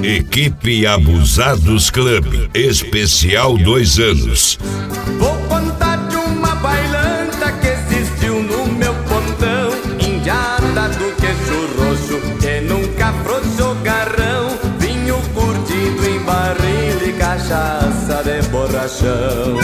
Equipe Abusados Club, especial 2 anos. Vou contar de uma bailanta que existiu no meu pontão, indiada do queixo roxo, que nunca afrouxou garrão, vinho curtido em barril e cachaça de borrachão.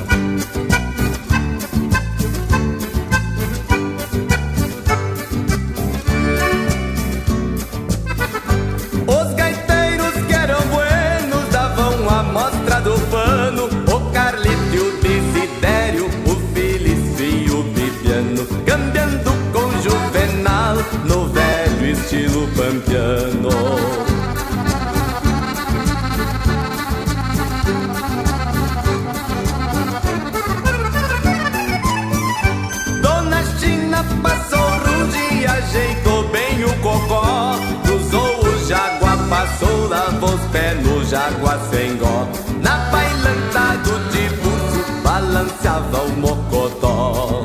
Do pano, o Carlito e o Desidério, o Felicio e o Bibiano, cambiando com Juvenal no velho estilo pampiano. Dona China passou rude e ajeitou bem o cocó, cruzou o Jaguar, passou, lavou os pés no Jaguar sem gó. Na bailanta do Tiburcio balanceava o mocotó.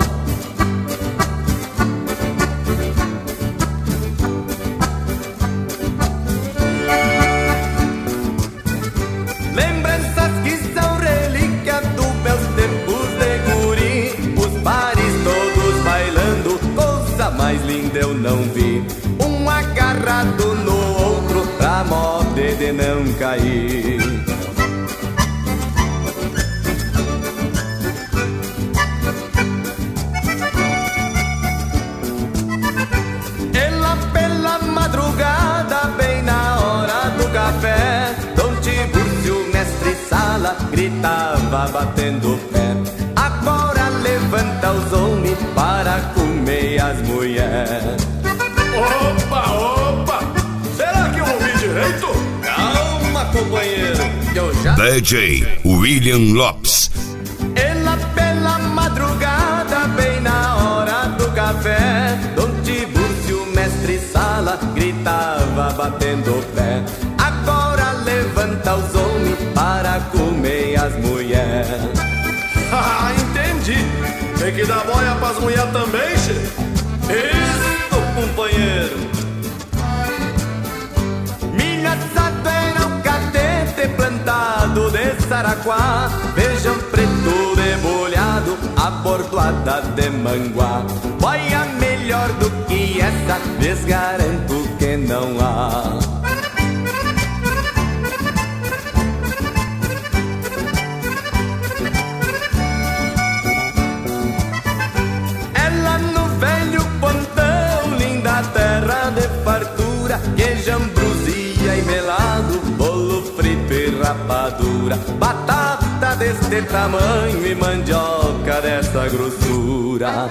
Lembranças que são relíquia dos meus tempos de guri, os pares todos bailando, coisa mais linda eu não vi. Um agarrado no outro pra moda de não cair. Madrugada, bem na hora do café, Dom Tiburcio, mestre sala, gritava batendo o pé: agora levanta os homens para comer as mulheres. Opa, opa! Será que eu ouvi direito? Calma, companheiro, que eu já... DJ William Lopes. Ela pela madrugada, bem na hora do café, Dom Tiburcio, mestre sala, gritava batendo o pé: agora levanta os homens para comer as mulheres. Ah, entendi! Tem que dar boia pras mulheres também, chefe? Isso, companheiro! Minha sata era um catete plantado de saraquá, feijão preto debulhado, abordoada de manguá. Boia melhor do que essa, lhes garanto que não há. Ela no velho pontão, linda terra de fartura, queijo, ambrosia e melado, bolo frito e rapadura, batata deste tamanho e mandioca dessa grossura.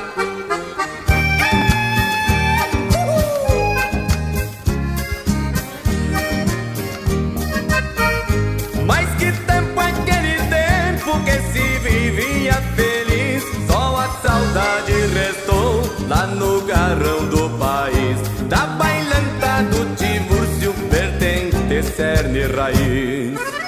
Mas que tempo é aquele tempo que se vivia feliz, só a saudade restou lá no garrão do país, da bailanta do Tiburcio, vertente, cerne, raiz.